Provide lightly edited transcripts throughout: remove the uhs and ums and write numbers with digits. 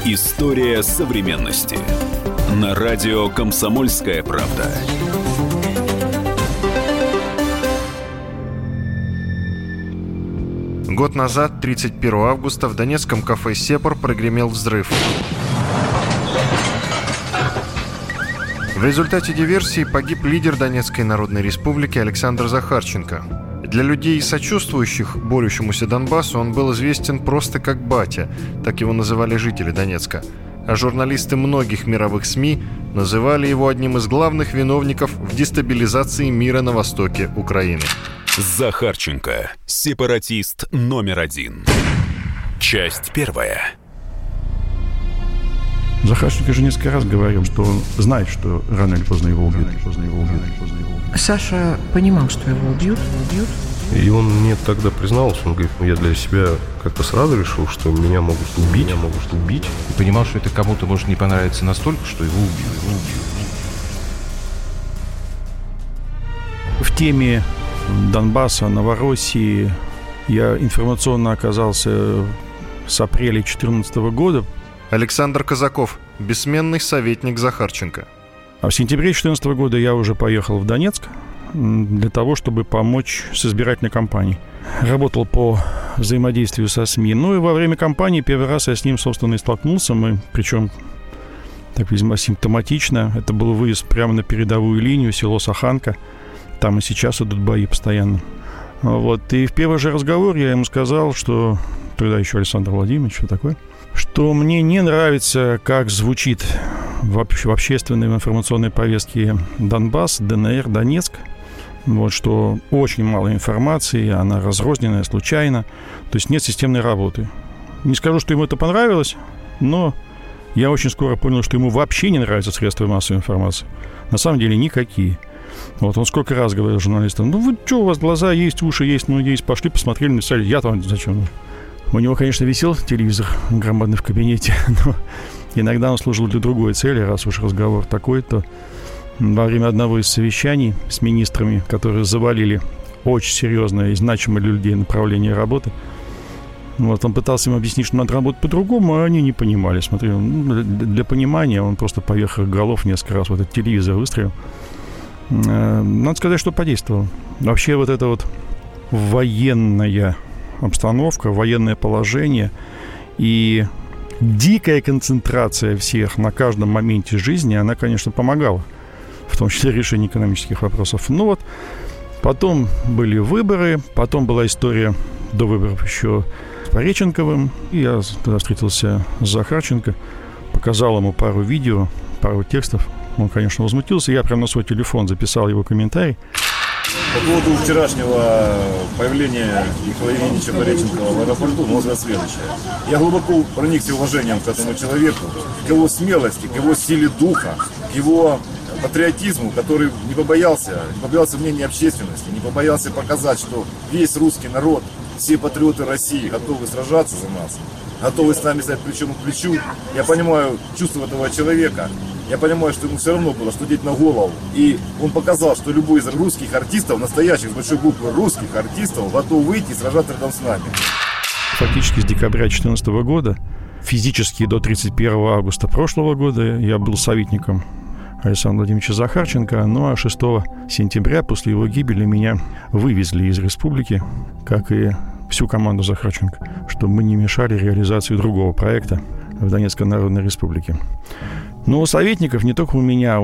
История современности. На радио «Комсомольская правда». Год назад, 31 августа, в донецком кафе «Сепар» прогремел взрыв. В результате диверсии погиб лидер Донецкой Народной Республики Александр Захарченко. Для людей, сочувствующих борющемуся Донбассу, он был известен просто как «Батя», так его называли жители Донецка. А журналисты многих мировых СМИ называли его одним из главных виновников в дестабилизации мира на востоке Украины. Захарченко. Сепаратист номер 1. Часть 1. Захарченко же несколько раз говорил, что он знает, что рано или поздно его убьют. Саша понимал, что его убьют. И он мне тогда признался, он говорит, я для себя как-то сразу решил, что меня могут убить. И понимал, что это кому-то может не понравиться настолько, что его убьют. В теме Донбасса, Новороссии я информационно оказался с апреля 2014 года. Александр Казаков, бессменный советник Захарченко. А в сентябре 2014 года я уже поехал в Донецк для того, чтобы помочь с избирательной кампанией. Работал по взаимодействию со СМИ. Ну и во время кампании первый раз я с ним, собственно, и столкнулся. Причем, так, видимо, симптоматично. Это был выезд прямо на передовую линию, село Саханка. Там и сейчас идут бои постоянно. Вот. И в первый же разговор я ему сказал, что... Тогда еще Александр Владимирович, что такое? Что мне не нравится, как звучит в общественной информационной повестке Донбасс, ДНР, Донецк. Вот, что очень мало информации, она разрозненная, случайна. То есть нет системной работы. Не скажу, что ему это понравилось, но я очень скоро понял, что ему вообще не нравятся средства массовой информации. На самом деле никакие. Вот он сколько раз говорил журналистам, ну вы что, у вас глаза есть, уши есть, ноги есть, пошли, посмотрели, написали, я там зачем? У него, конечно, висел телевизор громадный в кабинете, но иногда он служил для другой цели, раз уж разговор такой, то во время одного из совещаний с министрами, которые завалили очень серьезное и значимое для людей направление работы, вот, он пытался им объяснить, что надо работать по-другому, а они не понимали. Смотри, для понимания он просто поверх их голов несколько раз в этот телевизор выстрелил. Надо сказать, что подействовало. Вообще вот это вот военная обстановка, военное положение и дикая концентрация всех на каждом моменте жизни, она, конечно, помогала, в том числе решению экономических вопросов. Ну вот, потом были выборы, потом была история до выборов еще с Пореченковым. И я тогда встретился с Захарченко, показал ему пару видео, пару текстов. Он, конечно, возмутился. Я прямо на свой телефон записал его комментарий. По поводу вчерашнего появления Михаила Евгеньевича Пореченкова в аэропорту, можно сказать следующее. Я глубоко проникся уважением к этому человеку, к его смелости, к его силе духа, к его патриотизму, который не побоялся мнения общественности, не побоялся показать, что весь русский народ, все патриоты России готовы сражаться за нас, готовы с нами стать плечом к плечу. Я понимаю чувство этого человека. Я понимаю, что ему все равно было, что деть на голову. И он показал, что любой из русских артистов, настоящих, с большой буквы русских артистов, готов выйти и сражаться рядом с нами. Фактически с декабря 2014 года, физически до 31 августа прошлого года, я был советником Александра Владимировича Захарченко. Ну а 6 сентября после его гибели меня вывезли из республики, как и всю команду Захарченко, чтобы мы не мешали реализации другого проекта в Донецкой Народной Республике. Но у советников не только у меня,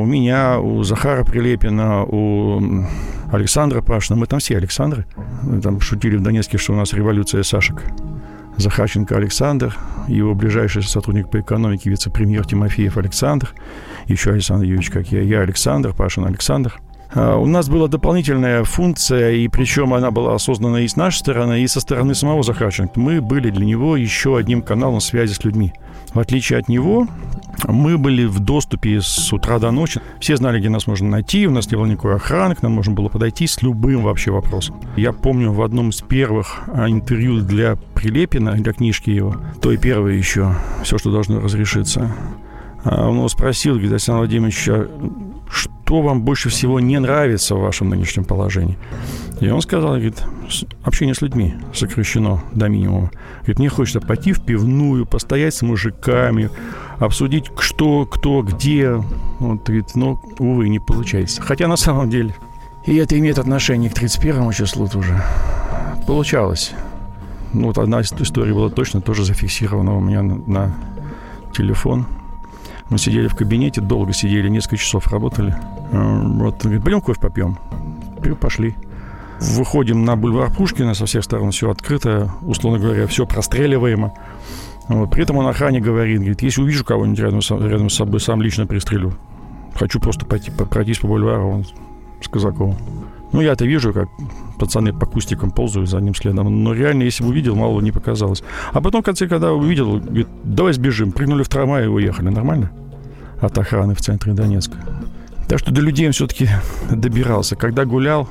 у Захара Прилепина, у Александра Пашина, мы там все Александры. Мы там шутили в Донецке, что у нас революция Сашек. Захарченко Александр, его ближайший сотрудник по экономике, вице-премьер Тимофеев Александр, еще Александр Юрьевич, как я Александр, Пашин Александр. У нас была дополнительная функция, и причем она была осознана и с нашей стороны, и со стороны самого Захарченко. Мы были для него еще одним каналом связи с людьми. В отличие от него, мы были в доступе с утра до ночи. Все знали, где нас можно найти, у нас не было никакой охраны, к нам можно было подойти с любым вообще вопросом. Я помню в одном из первых интервью для Прилепина, для книжки его, той первой еще, «Все, что должно разрешиться», он его спросил, говорит, Александр Владимирович, что вам больше всего не нравится в вашем нынешнем положении. И он сказал, говорит, общение с людьми сокращено до минимума. Говорит, мне хочется пойти в пивную, постоять с мужиками, обсудить, что, кто, где. Вот, говорит, но, увы, не получается. Хотя на самом деле, и это имеет отношение к 31 числу тоже. Получалось. Ну, вот одна история была точно тоже зафиксирована у меня на телефон. Мы сидели в кабинете, долго сидели, несколько часов работали. Вот, говорит, пойдем кофе попьем. Пошли. Выходим на бульвар Пушкина, со всех сторон все открыто, условно говоря, все простреливаемо. Вот. При этом он охране говорит, если увижу кого-нибудь рядом с собой, сам лично пристрелю. Хочу просто пройтись по бульвару, он с Казаковым. Ну, я-то вижу, как пацаны по кустикам ползают за ним следом. Но реально, если бы увидел, мало не показалось. А потом, в конце, когда увидел, говорит, давай сбежим. Прыгнули в трамвай и уехали. Нормально? От охраны в центре Донецка. Так что до людей он все-таки добирался. Когда гулял,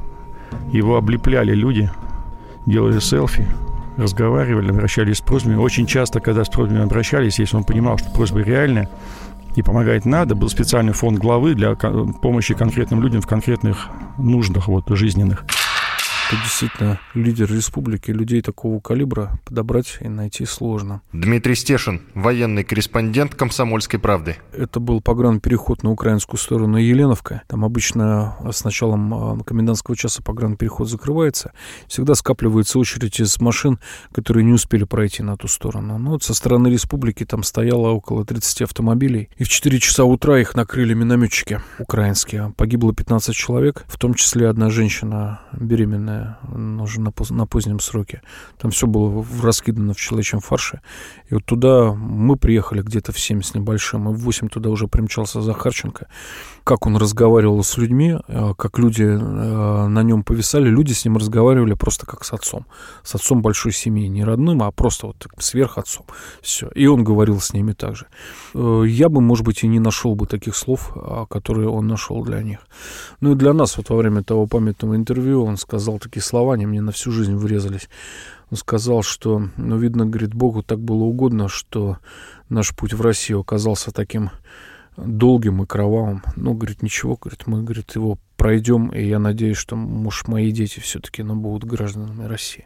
его облепляли люди, делали селфи, разговаривали, обращались с просьбами. Очень часто, когда с просьбами обращались, если он понимал, что просьба реальная и помогать надо, был специальный фонд главы для помощи конкретным людям в конкретных нуждах жизненных. Это действительно лидер республики. Людей такого калибра подобрать и найти сложно. Дмитрий Стешин, военный корреспондент «Комсомольской правды». Это был погранпереход на украинскую сторону Еленовка. Там обычно с началом комендантского часа погранпереход закрывается. Всегда скапливается очередь из машин, которые не успели пройти на ту сторону. Но вот со стороны республики там стояло около 30 автомобилей. И в 4 часа утра их накрыли минометчики украинские. Погибло 15 человек, в том числе одна женщина беременная, уже на позднем сроке. Там все было раскидано в человечьем фарше. И вот туда мы приехали где-то в 7 с небольшим, и в 8 туда уже примчался Захарченко. Как он разговаривал с людьми, как люди на нем повисали, люди с ним разговаривали просто как с отцом большой семьи, не родным, а просто вот сверхотцом. Все. И он говорил с ними так же. Я бы, может быть, и не нашел бы таких слов, которые он нашел для них. Ну и для нас вот во время того памятного интервью он сказал такие слова, они мне на всю жизнь врезались. Он сказал, что, видно, говорит, Богу так было угодно, что наш путь в Россию оказался таким долгим и кровавым. Ну, говорит, ничего, говорит, мы, говорит, его пройдем, и я надеюсь, что, может, мои дети все-таки будут гражданами России.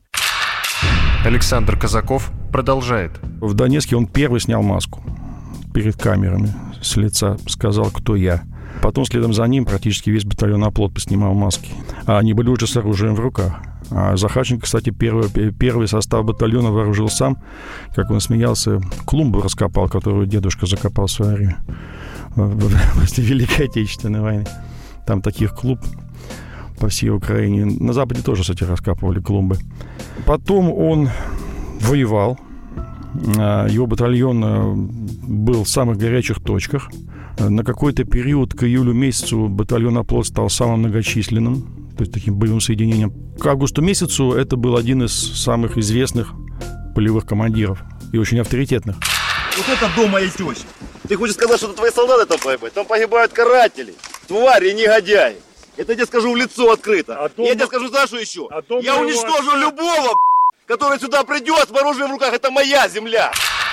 Александр Казаков продолжает. В Донецке он первый снял маску перед камерами с лица, сказал, кто я. Потом следом за ним практически весь батальон «Оплот» поснимал маски. А они были уже с оружием в руках. А Захарченко, кстати, первый состав батальона вооружил сам. Как он смеялся, клумбу раскопал, которую дедушка закопал в свое время после Великой Отечественной войны. Там таких клумб по всей Украине. На Западе тоже, кстати, раскапывали клумбы. Потом он воевал. Его батальон был в самых горячих точках. На какой-то период, к июлю месяцу, батальон «Оплот» стал самым многочисленным, то есть таким боевым соединением. К августу месяцу это был один из самых известных полевых командиров и очень авторитетных. Вот это дом моей тещи. Ты хочешь сказать, что это твои солдаты там погибают? Там погибают каратели, твари и негодяи. Это я тебе скажу в лицо открыто. Я тебе скажу, знаешь, что еще? Я уничтожу любого, который сюда придет с оружием в руках. Это моя земля.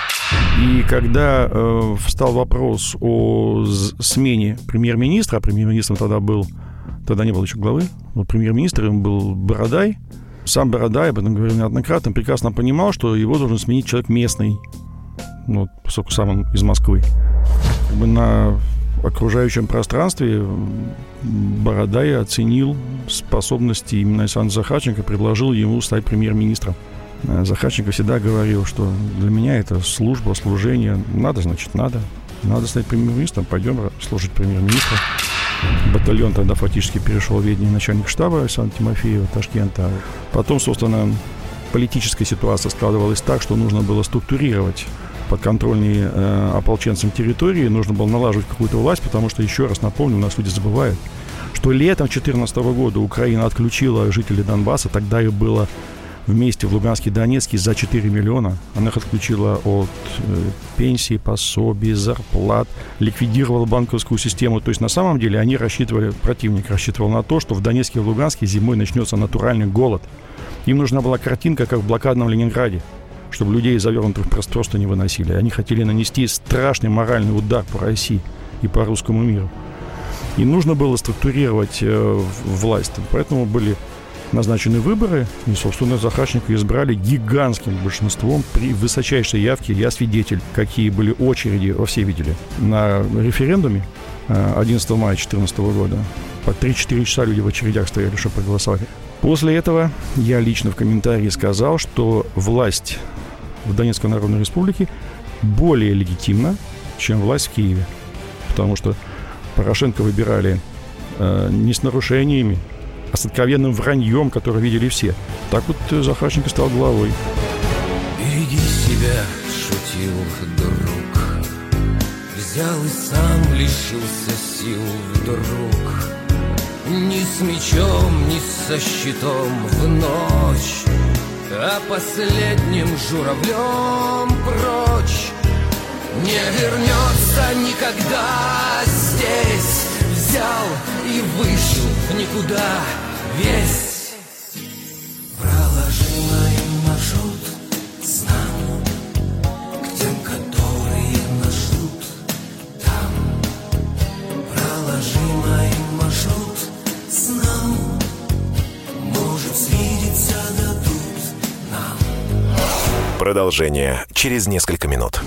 И когда встал вопрос о смене премьер-министра, а премьер-министром тогда не было еще главы, вот премьер-министром был Бородай. Сам Бородай, об этом говорил неоднократно, прекрасно понимал, что его должен сменить человек местный, поскольку сам он из Москвы. На окружающем пространстве Бородай оценил способности именно Александра Захарченко, предложил ему стать премьер-министром. Захарченко всегда говорил, что для меня это служба, служение. Надо, значит, надо. Надо стать премьер-министром, пойдем служить премьер-министром. Батальон тогда фактически перешел в ведение начальника штаба Александра Тимофеева, Ташкента. Потом, собственно, политическая ситуация складывалась так, что нужно было структурировать подконтрольные ополченцам территории, нужно было налаживать какую-то власть, потому что, еще раз напомню, у нас люди забывают, что летом 2014 года Украина отключила жителей Донбасса, тогда их было вместе в Луганске и Донецке за 4 миллиона. Она их отключила от пенсий, пособий, зарплат, ликвидировала банковскую систему. То есть на самом деле противник рассчитывал на то, что в Донецке и в Луганске зимой начнется натуральный голод. Им нужна была картинка, как в блокадном Ленинграде, чтобы людей завернутых просто не выносили. Они хотели нанести страшный моральный удар по России и по русскому миру. И нужно было структурировать власть. Поэтому были назначены выборы, и, собственно, Захарченко избрали гигантским большинством при высочайшей явке. Я свидетель, какие были очереди, все видели, на референдуме 11 мая 2014 года. По 3-4 часа люди в очередях стояли, чтобы проголосовать. После этого я лично в комментарии сказал, что власть в Донецкой Народной Республике более легитимна, чем власть в Киеве. Потому что Порошенко выбирали не с нарушениями, а с откровенным враньем, которое видели все. Так вот Захарченко стал главой. Береги себя, шутил друг. Взял и сам лишился сил вдруг. Ни с мечом, ни со щитом в ночь, а последним журавлем прочь. Не вернется никогда здесь. Взял и вышел в никуда весь. Проложи им маршрут с нами к тем, которые нас ждут там. Проложи моим маршрут с нами. Может, свидеться дадут нам. Продолжение через несколько минут.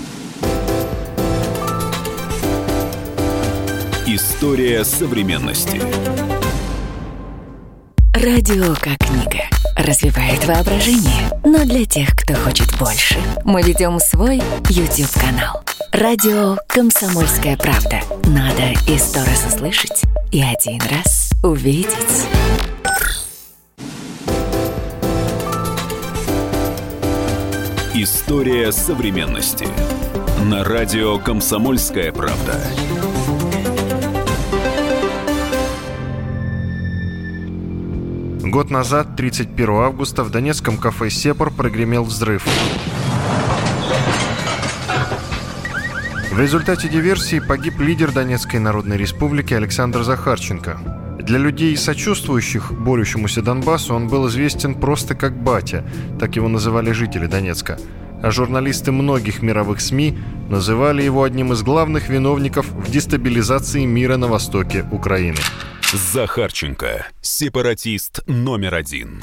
История современности. Радио как книга. Развивает воображение. Но для тех, кто хочет больше, мы ведем свой YouTube-канал. Радио «Комсомольская правда». Надо и 100 раз услышать, и 1 раз увидеть. История современности. На радио «Комсомольская правда». Год назад, 31 августа, в донецком кафе «Сепар» прогремел взрыв. В результате диверсии погиб лидер Донецкой Народной Республики Александр Захарченко. Для людей, сочувствующих борющемуся Донбассу, он был известен просто как «батя», так его называли жители Донецка. А журналисты многих мировых СМИ называли его одним из главных виновников в дестабилизации мира на востоке Украины. Захарченко. Сепаратист номер 1.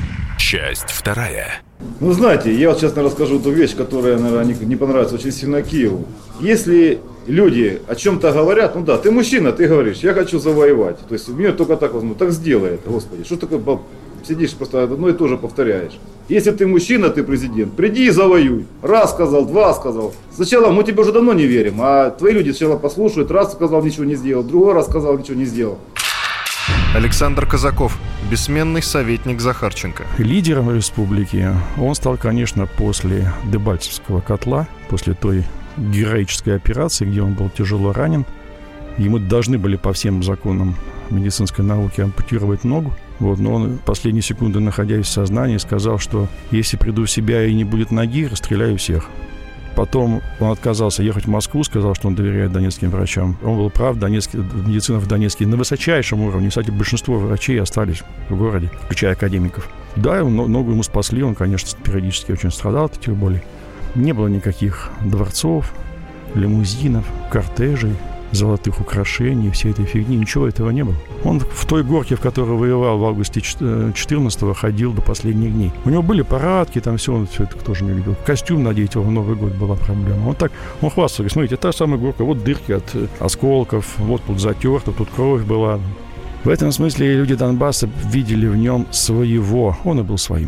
Часть 2. Ну, знаете, я вот сейчас расскажу ту вещь, которая, наверное, не понравится очень сильно Киеву. Если люди о чем-то говорят, ну да, ты мужчина, ты говоришь, я хочу завоевать. То есть мне только так возьму, так сделай это, Господи. Что такое, сидишь просто одно и то же повторяешь. Если ты мужчина, ты президент, приди и завоюй. Раз сказал, два сказал. Сначала мы тебе уже давно не верим, а твои люди сначала послушают. Раз сказал, ничего не сделал, другой раз сказал, ничего не сделал. Александр Казаков, бессменный советник Захарченко. Лидером республики он стал, конечно, после Дебальцевского котла, после той героической операции, где он был тяжело ранен. Ему должны были по всем законам медицинской науки ампутировать ногу. Но он последние секунды, находясь в сознании, сказал, что если приду в себя и не будет ноги, расстреляю всех. Потом он отказался ехать в Москву, сказал, что он доверяет донецким врачам. Он был прав, медицина в Донецке на высочайшем уровне. Кстати, большинство врачей остались в городе, включая академиков. Да, ногу ему спасли, он, конечно, периодически очень страдал от этих болей. Не было никаких дворцов, лимузинов, кортежей, золотых украшений, всей этой фигни, ничего этого не было. Он в той горке, в которой воевал в августе 14-го, ходил до последних дней. У него были парадки, там все, он все это тоже не любил. Костюм надеть его в Новый год была проблема. Он хвастался, смотрите, та самая горка, вот дырки от осколков, вот тут затерто, тут кровь была. В этом смысле люди Донбасса видели в нем своего, он и был своим.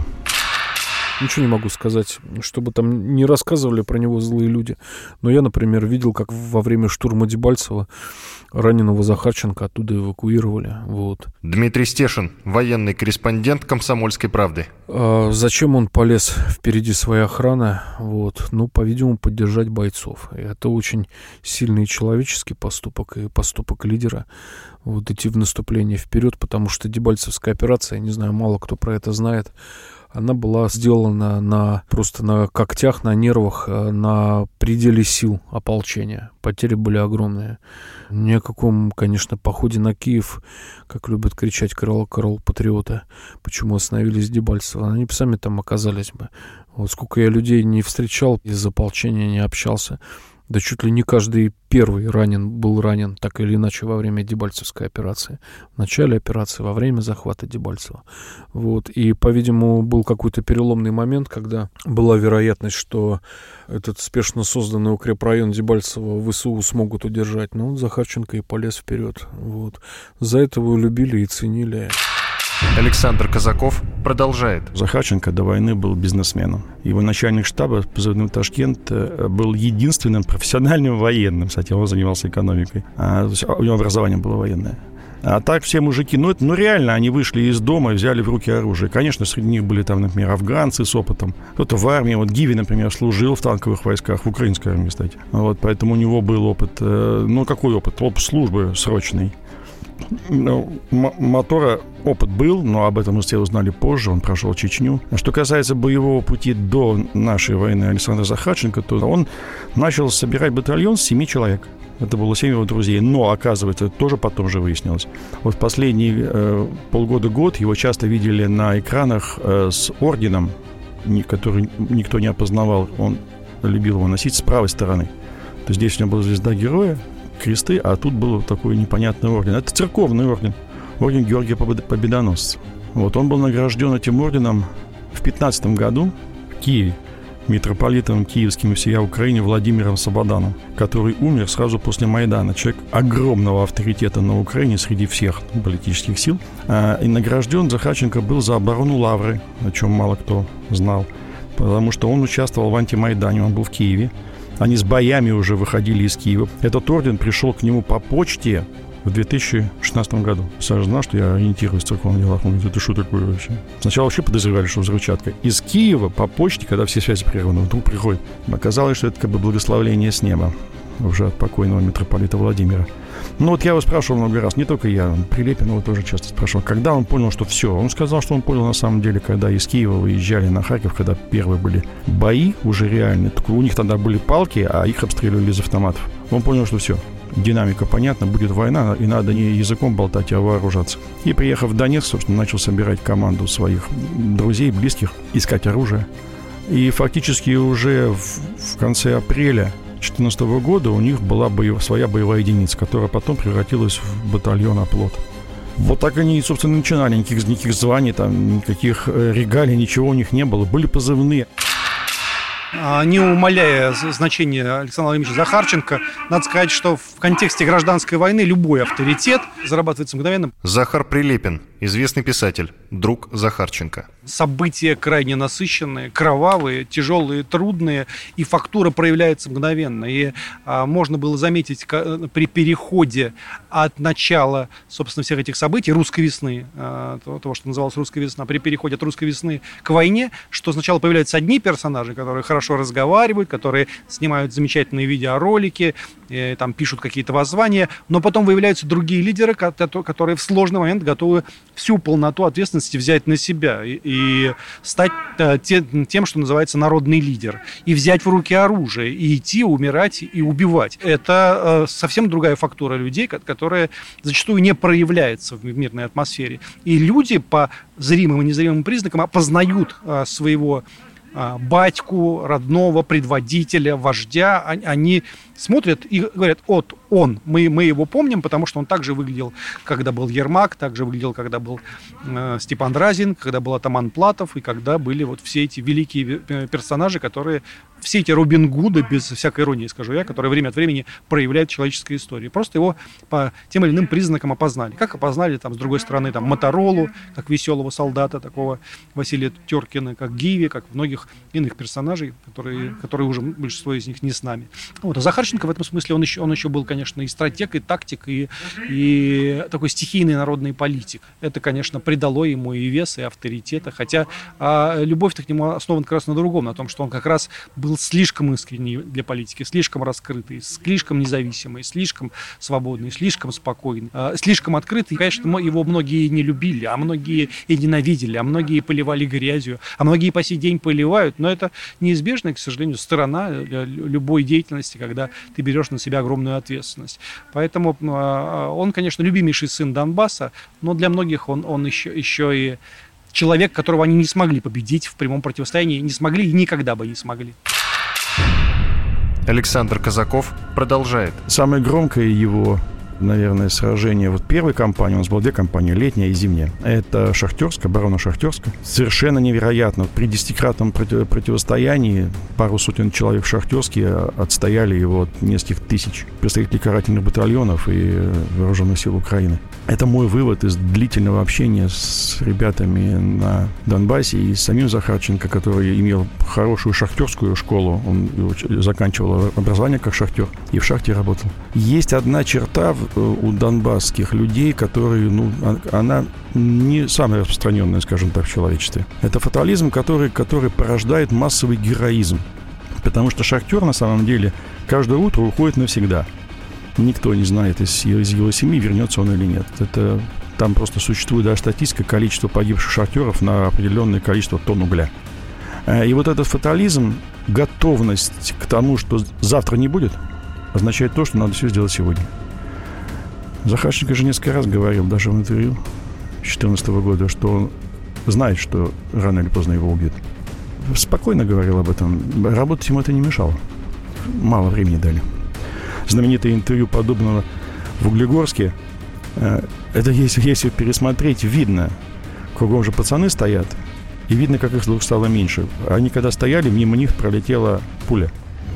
Ничего не могу сказать, чтобы там не рассказывали про него злые люди. Но я, например, видел, как во время штурма Дебальцева раненого Захарченко оттуда эвакуировали. Вот. Дмитрий Стешин, военный корреспондент «Комсомольской правды». Зачем он полез впереди своей охраны? По-видимому, поддержать бойцов. И это очень сильный человеческий поступок и поступок лидера. Идти в наступление вперед, потому что Дебальцевская операция, я не знаю, мало кто про это знает, она была сделана просто на когтях, на нервах, на пределе сил ополчения. Потери были огромные. Ни о каком, конечно, походе на Киев, как любят кричать «Карл патриоты», почему остановились Дебальцево, они бы сами там оказались бы. Сколько я людей не встречал, из ополчения не общался. Да чуть ли не каждый первый был ранен так или иначе во время Дебальцевской операции. В начале операции, во время захвата Дебальцева. Вот. И, по-видимому, был какой-то переломный момент, когда была вероятность, что этот спешно созданный укрепрайон Дебальцева ВСУ смогут удержать. Но Захарченко и полез вперед. Вот. За это его любили и ценили. Александр Казаков продолжает. Захарченко до войны был бизнесменом. Его начальник штаба, позывным «Ташкент», был единственным профессиональным военным. Кстати, он занимался экономикой. У него образование было военное. А так все мужики, реально, они вышли из дома и взяли в руки оружие. Конечно, среди них были там, например, афганцы с опытом. Кто-то в армии. Вот Гиви, например, служил в танковых войсках, в украинской армии, кстати. Вот, поэтому у него был опыт. Какой опыт? Опыт службы срочный. Мотора опыт был, но об этом мы все узнали позже, он прошел Чечню. А что касается боевого пути до нашей войны Александра Захарченко, то он начал собирать батальон с 7 человек. Это было 7 его друзей. Но, оказывается, это тоже потом же выяснилось. Вот в последние полгода-год его часто видели на экранах с орденом, который никто не опознавал. Он любил его носить с правой стороны. То есть здесь у него была звезда героя, кресты, а тут был такой непонятный орден. Это церковный орден. Орден Георгия Победоносца. Вот он был награжден этим орденом в 15 году в Киеве митрополитом киевским и всея Украине Владимиром Слободаном, который умер сразу после Майдана. Человек огромного авторитета на Украине среди всех политических сил. И награжден Захарченко был за оборону Лавры, о чем мало кто знал, потому что он участвовал в антимайдане, он был в Киеве. Они с боями уже выходили из Киева. Этот орден пришел к нему по почте в 2016 году. Саша знал, что я ориентируюсь в церковных делах. Он говорит, это что такое вообще? Сначала вообще подозревали, что взрывчатка. Из Киева по почте, когда все связи прерваны, вдруг приходит. Оказалось, что это как бы благословление с неба уже от покойного митрополита Владимира. Я его спрашивал много раз, не только я, Прилепин его тоже часто спрашивал, когда он понял, что все. Он сказал, что он понял на самом деле, когда из Киева выезжали на Харьков, когда первые были бои уже реальные. Только у них тогда были палки, а их обстреливали из автоматов. Он понял, что все. Динамика понятна, будет война, и надо не языком болтать, а вооружаться. И, приехав в Донецк, собственно, начал собирать команду своих друзей, близких, искать оружие. И фактически уже в конце апреля 2014 года у них была своя боевая единица, которая потом превратилась в батальон «Оплот». Вот так они, собственно, начинали. Никаких званий, никаких регалий, ничего у них не было. Были позывные. Не умаляя значения Александра Владимировича Захарченко, надо сказать, что в контексте гражданской войны любой авторитет зарабатывается мгновенно. Захар Прилепин, известный писатель, друг Захарченко. События крайне насыщенные, кровавые, тяжелые, трудные, и фактура проявляется мгновенно. И можно было заметить при переходе от начала, собственно, всех этих событий, русской весны, того, что называлось русская весна, при переходе от русской весны к войне, что сначала появляются одни персонажи, которые хорошо разговаривают, которые снимают замечательные видеоролики, там пишут какие-то воззвания, но потом выявляются другие лидеры, которые в сложный момент готовы всю полноту ответственности взять на себя и стать тем, что называется народный лидер, и взять в руки оружие, и идти, умирать и убивать. Это совсем другая фактура людей, которая зачастую не проявляется в мирной атмосфере. И люди по зримым и незримым признакам опознают своего батьку, родного, предводителя, вождя. Они смотрят и говорят, мы его помним, потому что он также выглядел, когда был Ермак, также выглядел, когда был Степан Разин, когда был атаман Платов, и когда были вот все эти великие персонажи, которые, все эти Робин Гуды, без всякой иронии скажу я, которые время от времени проявляют человеческую историю. Просто его по тем или иным признакам опознали. Как опознали, с другой стороны, Моторолу, как веселого солдата, такого Василия Теркина, как Гиви, как многих иных персонажей, которые уже большинство из них не с нами. А Захарченко в этом смысле, он еще был, конечно, и стратег, и тактик, и такой стихийный народный политик. Это, конечно, придало ему и вес, и авторитета, хотя любовь-то к нему основана как раз на другом, на том, что он как раз был слишком искренний для политики, слишком раскрытый, слишком независимый, слишком свободный, слишком спокойный, слишком открытый. И, конечно, его многие не любили, а многие и ненавидели, а многие поливали грязью, а многие по сей день поливают, но это неизбежная, к сожалению, сторона любой деятельности, когда ты берешь на себя огромную ответственность. Поэтому он, конечно, любимейший сын Донбасса, но для многих он еще и человек, которого они не смогли победить в прямом противостоянии, не смогли и никогда бы не смогли. Александр Казаков продолжает. Самое громкое его, наверное, сражение. Вот первой кампании, у нас было 2 кампании, летняя и зимняя. Это Шахтерск, оборона Шахтерска. Совершенно невероятно. При 10-кратном противостоянии пару сотен человек в Шахтерске отстояли его от нескольких тысяч представителей карательных батальонов и вооруженных сил Украины. Это мой вывод из длительного общения с ребятами на Донбассе и с самим Захарченко, который имел хорошую шахтерскую школу. Он заканчивал образование как шахтер и в шахте работал. Есть одна черта у донбасских людей, которые, она не самая распространенная, скажем так, в человечестве. Это фатализм, который порождает массовый героизм. Потому что шахтер, на самом деле, каждое утро уходит навсегда. Никто не знает из его семьи, вернется он или нет. Там просто существует даже статистика количества погибших шахтеров на определенное количество тонн угля. И вот этот фатализм, готовность к тому, что завтра не будет, означает то, что надо все сделать сегодня. Захарченко же несколько раз говорил, даже в интервью 2014 года, что он знает, что рано или поздно его убьют. Спокойно говорил об этом. Работать ему это не мешало. Мало времени дали. Знаменитое интервью подобного в Углегорске. Это если пересмотреть, видно. Кругом же пацаны стоят. И видно, как их вдруг стало меньше. Они когда стояли, мимо них пролетела пуля.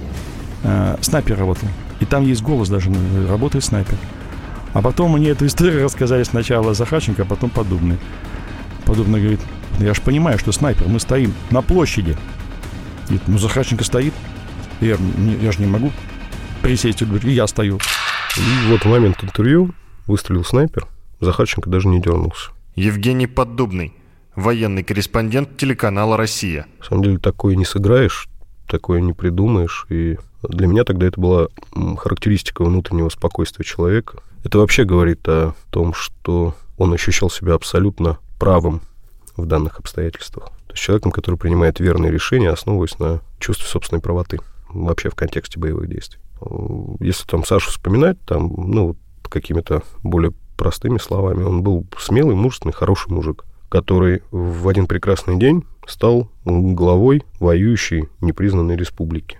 Снайпер работал. И там есть голос даже. Работает снайпер. А потом мне эту историю рассказали сначала Захарченко, а потом Подобный. Подобный говорит: я же понимаю, что снайпер. Мы стоим на площади. Говорит: Захарченко стоит. Я же не могу присесть, и я стою. И вот в момент интервью выстрелил снайпер, Захарченко даже не дернулся. Евгений Поддубный, военный корреспондент телеканала «Россия». На самом деле такое не сыграешь, такое не придумаешь. И для меня тогда это была характеристика внутреннего спокойствия человека. Это вообще говорит о том, что он ощущал себя абсолютно правым в данных обстоятельствах. То есть человеком, который принимает верные решения, основываясь на чувстве собственной правоты. Вообще в контексте боевых действий. Если там Сашу вспоминать, там, какими-то более простыми словами, он был смелый, мужественный, хороший мужик, который в один прекрасный день стал главой воюющей непризнанной республики.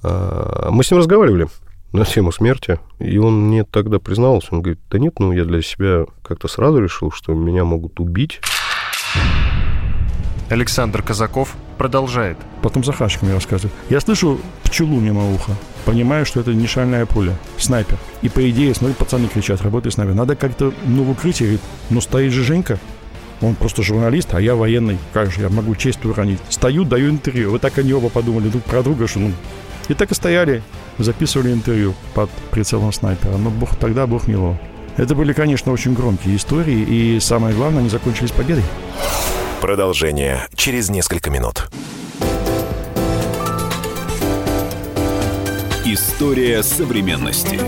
Мы с ним разговаривали на тему смерти, и он мне тогда признался, он говорит: да нет, я для себя как-то сразу решил, что меня могут убить. Александр Казаков продолжает. Потом Захарченко мне рассказывает. Я слышу пчелу мимо уха. Понимаю, что это не шальная пуля. Снайпер. И по идее, смотри, пацаны кричат: работай снайпер. Надо как-то в укрытие. Говорит: стоит же Женька. Он просто журналист, а я военный. Как же я могу честь уронить? Стою, даю интервью. Вот так они оба подумали друг про друга, что И так и стояли, записывали интервью под прицелом снайпера. Но тогда Бог миловал. Это были, конечно, очень громкие истории. И самое главное, они закончились победой. Продолжение через несколько минут. История современности.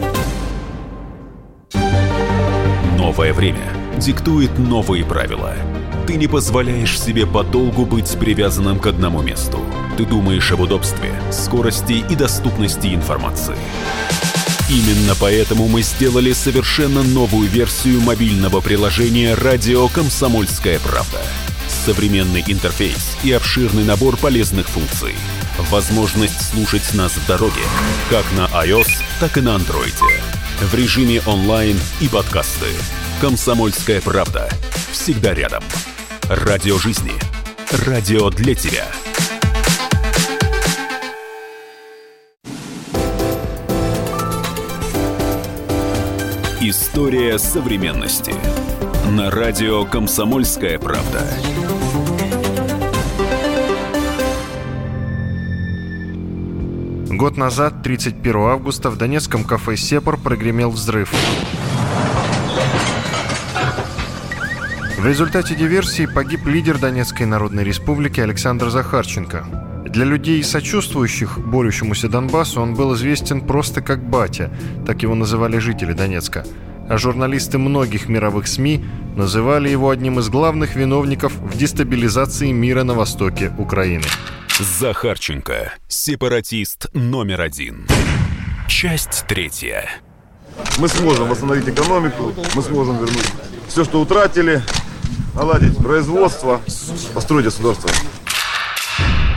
Новое время диктует новые правила. Ты не позволяешь себе подолгу быть привязанным к одному месту. Ты думаешь об удобстве, скорости и доступности информации. Именно поэтому мы сделали совершенно новую версию мобильного приложения «Радио Комсомольская правда». Современный интерфейс и обширный набор полезных функций. Возможность слушать нас в дороге, как на iOS, так и на Android. В режиме онлайн и подкасты. «Комсомольская правда». Всегда рядом. Радио жизни. Радио для тебя. История современности. На радио «Комсомольская правда». Год назад, 31 августа, в донецком кафе «Сепар» прогремел взрыв. В результате диверсии погиб лидер Донецкой Народной Республики Александр Захарченко. Для людей, сочувствующих борющемуся Донбассу, он был известен просто как «Батя», так его называли жители Донецка. А журналисты многих мировых СМИ называли его одним из главных виновников в дестабилизации мира на востоке Украины. Захарченко. Сепаратист номер 1. Часть 3. Мы сможем восстановить экономику, мы сможем вернуть все, что утратили, наладить производство, построить государство.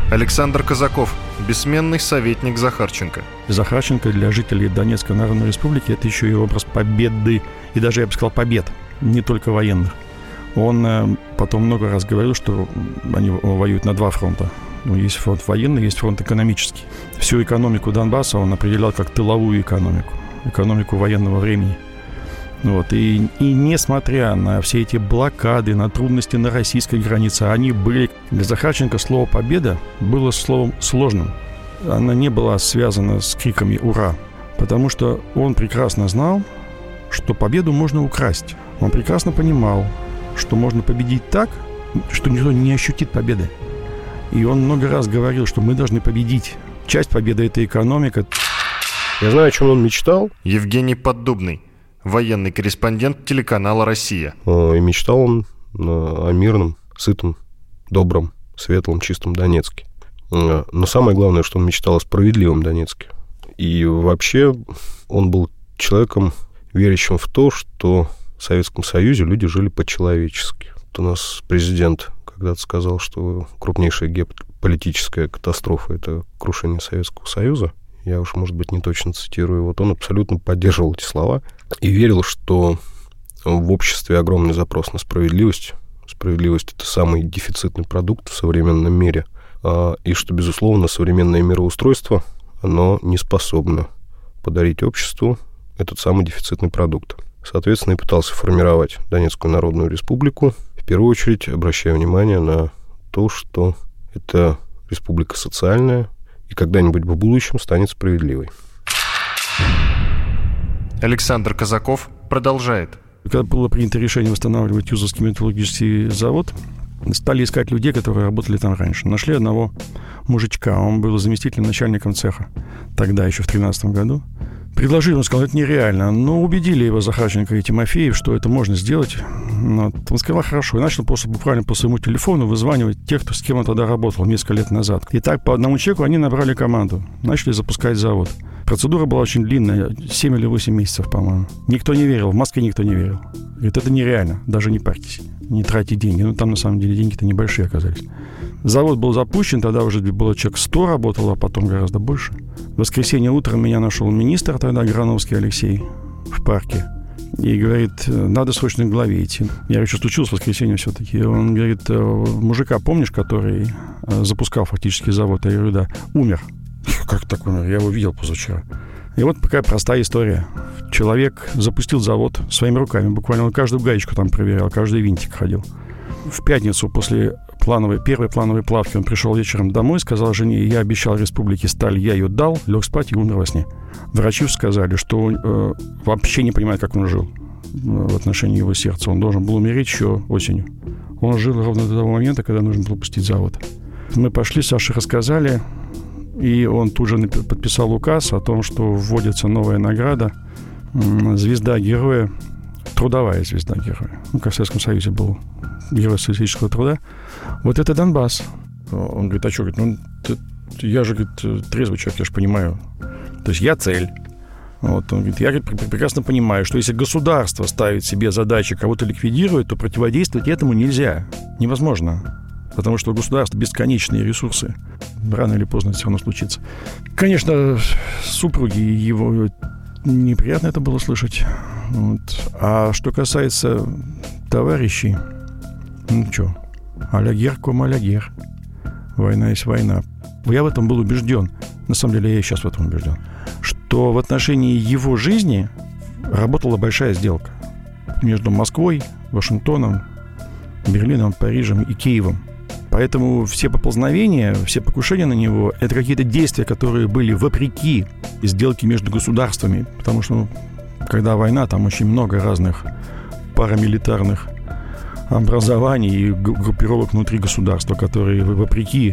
Александр Казаков, бессменный советник Захарченко. Захарченко для жителей Донецкой Народной Республики — это еще и образ победы, и даже, я бы сказал, побед, не только военных. Он потом много раз говорил, что они воюют на два фронта. Есть фронт военный, есть фронт экономический. Всю экономику Донбасса он определял как тыловую экономику военного времени. И несмотря на все эти блокады, на трудности на российской границе, они были... Для Захарченко слово «победа» было словом сложным. Она не была связана с криками «Ура!», потому что он прекрасно знал, что победу можно украсть. Он прекрасно понимал, что можно победить так, что никто не ощутит победы. И он много раз говорил, что мы должны победить. Часть победы — это экономика. Я знаю, о чем он мечтал. Евгений Поддубный, военный корреспондент телеканала «Россия». И мечтал он о мирном, сытом, добром, светлом, чистом Донецке. Но самое главное, что он мечтал о справедливом Донецке. И вообще он был человеком, верящим в то, что в Советском Союзе люди жили по-человечески. Вот у нас президент когда-то сказал, что крупнейшая геополитическая катастрофа — это крушение Советского Союза. Я уж, может быть, не точно цитирую. Вот он абсолютно поддерживал эти слова и верил, что в обществе огромный запрос на справедливость. Справедливость — это самый дефицитный продукт в современном мире. И что, безусловно, современное мироустройство, оно не способно подарить обществу этот самый дефицитный продукт. Соответственно, и пытался формировать Донецкую Народную Республику, в первую очередь обращая внимание на то, что это республика социальная и когда-нибудь в будущем станет справедливой. Александр Казаков продолжает. Когда было принято решение восстанавливать Юзовский металлургический завод, стали искать людей, которые работали там раньше. Нашли одного мужичка, он был заместителем начальником цеха, тогда еще в 2013 году. Предложили, он сказал, это нереально. Но убедили его Захарченко и Тимофеев, что это можно сделать. Он сказал, хорошо. И начал буквально по своему телефону вызванивать тех, с кем он тогда работал несколько лет назад. И так по одному человеку они набрали команду. Начали запускать завод. Процедура была очень длинная, 7 или 8 месяцев, по-моему. Никто не верил, в Москве никто не верил. Говорит, это нереально, даже не парьтесь, не тратьте деньги. Там, на самом деле, деньги-то небольшие оказались. Завод был запущен, тогда уже было человек 100 работало, а потом гораздо больше. В воскресенье утром меня нашел министр тогда, Грановский Алексей, в парке. И говорит, надо срочно к главе идти. Я говорю, что случилось в воскресенье все-таки? Он говорит, мужика помнишь, который запускал фактически завод? Я говорю, да. Умер. Как так умер? Я его видел позавчера. И вот такая простая история. Человек запустил завод своими руками. Буквально он каждую гаечку там проверял, каждый винтик ходил. В пятницу после первой плановой плавки он пришел вечером домой, сказал жене, я обещал республике сталь, я ее дал, лег спать и умер во сне. Врачи сказали, что вообще не понимает, как он жил в отношении его сердца. Он должен был умереть еще осенью. Он жил ровно до того момента, когда нужно было пустить завод. Мы пошли, Саше рассказали, и он тут же подписал указ о том, что вводится новая награда, звезда героя, трудовая звезда героя. Как в Советском Союзе был герой социалистического труда. Вот это Донбасс. Он говорит, а что? Говорит, я же, говорит, трезвый человек, я же понимаю. То есть я цель. Вот, он говорит, я, говорит, прекрасно понимаю, что если государство ставит себе задачи кого-то ликвидировать, то противодействовать этому нельзя. Невозможно. Потому что у государства бесконечные ресурсы. Рано или поздно это все равно случится. Конечно, супруги его неприятно это было слышать. Вот. А что касается товарищей, что, алягер ком алягер. Война есть война. Я в этом был убежден. На самом деле, я и сейчас в этом убежден. Что в отношении его жизни работала большая сделка между Москвой, Вашингтоном, Берлином, Парижем и Киевом. Поэтому все поползновения, все покушения на него – это какие-то действия, которые были вопреки сделке между государствами. Потому что, когда война, там очень много разных парамилитарных образований и группировок внутри государства, которые вопреки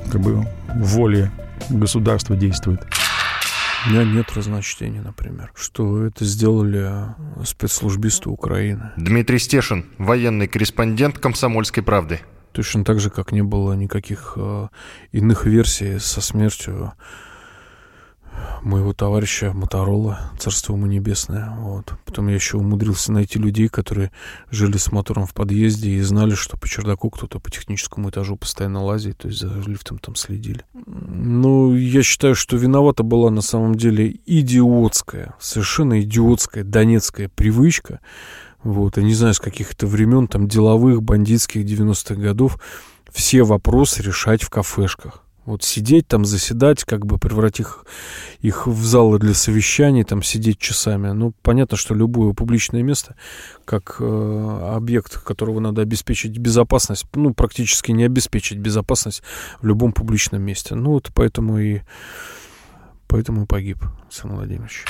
воле государства действуют. У меня нет разночтения, например, что это сделали спецслужбисты Украины. Дмитрий Стешин, военный корреспондент «Комсомольской правды». Точно так же, как не было никаких иных версий со смертью моего товарища Моторола, царство ему небесное. Вот. Потом я еще умудрился найти людей, которые жили с мотором в подъезде и знали, что по чердаку кто-то по техническому этажу постоянно лазит, то есть за лифтом там следили. Ну, я считаю, что виновата была на самом деле идиотская, совершенно идиотская донецкая привычка. Вот, я не знаю, с каких-то времен, там, деловых, бандитских 90-х годов, все вопросы решать в кафешках. Вот сидеть там, заседать, как бы превратить их в залы для совещаний, там сидеть часами. Ну, понятно, что любое публичное место, как объект, которого надо обеспечить безопасность, ну, практически не обеспечить безопасность в любом публичном месте. Ну, вот поэтому и погиб Александр Владимирович.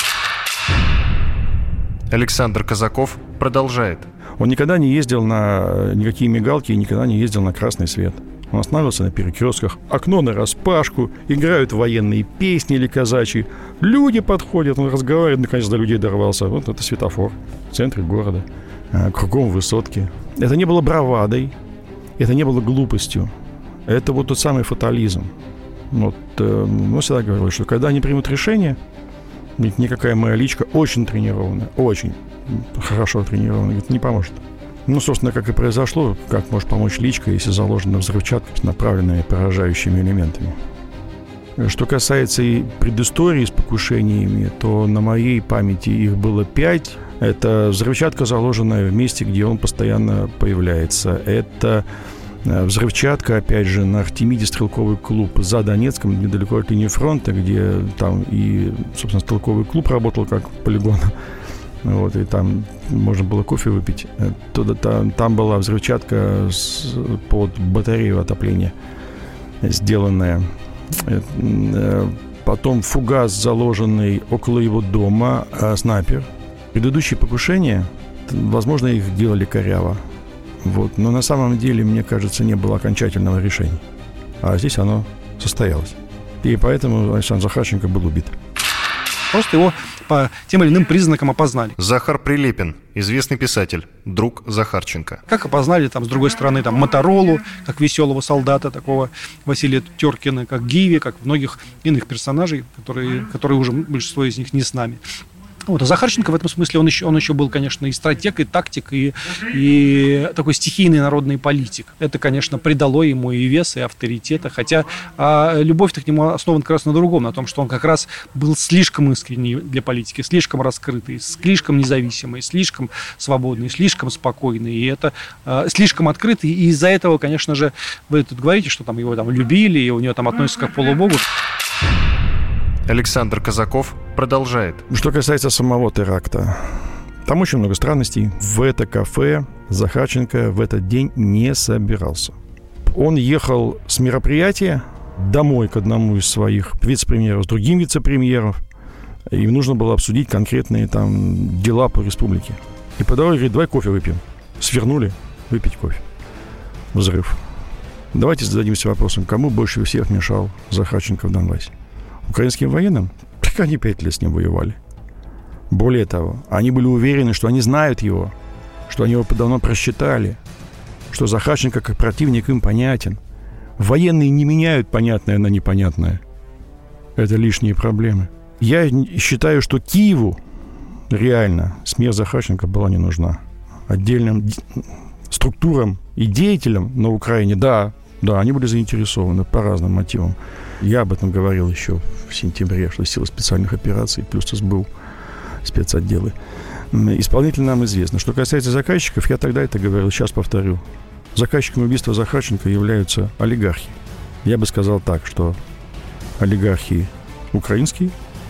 Александр Казаков продолжает. Он никогда не ездил на никакие мигалки и никогда не ездил на красный свет. Он останавливался на перекрестках, окно нараспашку, играют военные песни или казачьи. Люди подходят, он разговаривает, наконец до людей дорвался. Вот это светофор в центре города, кругом высотки. Это не было бравадой, это не было глупостью. Это вот тот самый фатализм. Вот, мы всегда говорили, что когда они примут решение, никакая моя личка очень тренированная, очень хорошо тренированная, говорит, не поможет. Ну, собственно, как и произошло, как может помочь личка, если заложена взрывчатка с направленными поражающими элементами. Что касается и предыстории с покушениями, то на моей памяти их было 5. Это взрывчатка, заложенная в месте, где он постоянно появляется. Это взрывчатка, опять же, на Артемиде стрелковый клуб за Донецком, недалеко от линии фронта, где там и, собственно, стрелковый клуб работал как полигон. Вот, и там можно было кофе выпить. Там была взрывчатка под батарею отопления сделанная. Потом фугас, заложенный около его дома, снайпер. Предыдущие покушения, возможно, их делали коряво. Вот, но на самом деле, мне кажется, не было окончательного решения. А здесь оно состоялось. И поэтому Александр Захарченко был убит. Просто его по тем или иным признакам опознали. Захар Прилепин, известный писатель, друг Захарченко. Как опознали, там, с другой стороны, там, Моторолу, как веселого солдата, такого Василия Теркина, как Гиви, как многих иных персонажей, которые уже большинство из них не с нами. Вот, а Захарченко в этом смысле, он еще был, конечно, и стратег, и тактик, и такой стихийный народный политик. Это, конечно, придало ему и вес, и авторитета, хотя любовь-то к нему основана как раз на другом, на том, что он как раз был слишком искренний для политики, слишком раскрытый, слишком независимый, слишком свободный, слишком спокойный, и это слишком открытый, и из-за этого, конечно же, вы тут говорите, что там его там любили, и у него там относятся как к полубогу. Александр Казаков продолжает. Что касается самого теракта, там очень много странностей. В это кафе Захарченко в этот день не собирался. Он ехал с мероприятия домой к одному из своих вице-премьеров, с другим вице-премьером. Им нужно было обсудить конкретные там дела по республике. И по дороге говорит, давай кофе выпьем. Свернули выпить кофе. Взрыв. Давайте зададимся вопросом, кому больше всех мешал Захарченко в Донбассе? Украинским военным? Так они 5 лет с ним воевали. Более того, они были уверены, что они знают его, что они его давно просчитали, что Захарченко как противник им понятен. Военные не меняют понятное на непонятное. Это лишние проблемы. Я считаю, что Киеву реально смерть Захарченко была не нужна. Отдельным структурам и деятелям на Украине, да, они были заинтересованы по разным мотивам. Я об этом говорил еще в сентябре, что силы специальных операций плюс СБУ, спецотделы. Исполнитель нам известно. Что касается заказчиков, я тогда это говорил, сейчас повторю. Заказчиками убийства Захарченко являются олигархи. Я бы сказал так, что олигархи украинские,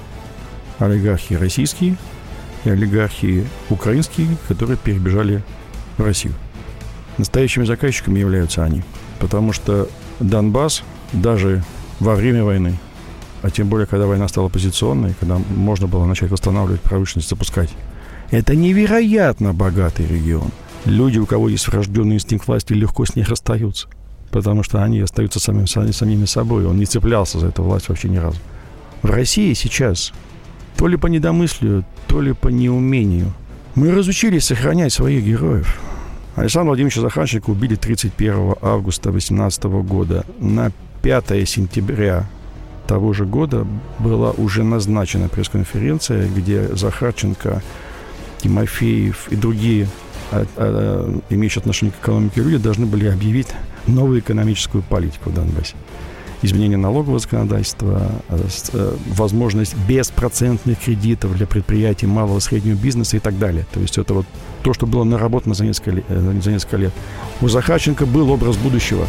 олигархи российские и олигархи украинские, которые перебежали в Россию. Настоящими заказчиками являются они. Потому что Донбасс даже во время войны, а тем более, когда война стала позиционной, когда можно было начать восстанавливать промышленность, запускать, это невероятно богатый регион. Люди, у кого есть врожденный инстинкт власти, легко с них расстаются, потому что они остаются самими собой. Он не цеплялся за эту власть вообще ни разу. В России сейчас, то ли по недомыслию, то ли по неумению, мы разучились сохранять своих героев. Александра Владимировича Захарченко убили 31 августа 2018 года. На 5 сентября того же года была уже назначена пресс-конференция, где Захарченко, Тимофеев и другие имеющие отношение к экономике люди должны были объявить новую экономическую политику в Донбассе. Изменение налогового законодательства, возможность беспроцентных кредитов для предприятий малого и среднего бизнеса и так далее. То есть это вот то, что было наработано за несколько лет. У Захарченко был образ будущего.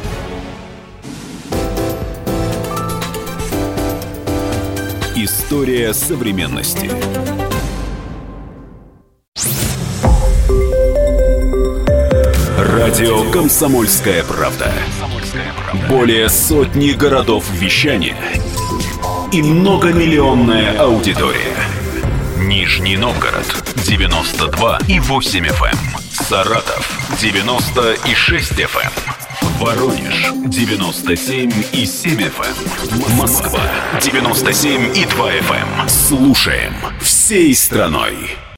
История современности. Радио «Комсомольская правда». Более сотни городов вещания и многомиллионная аудитория. Нижний Новгород 92,8 FM. Саратов 90,6 FM. Воронеж 97,7 FM. Москва 97,2 FM. Слушаем всей страной.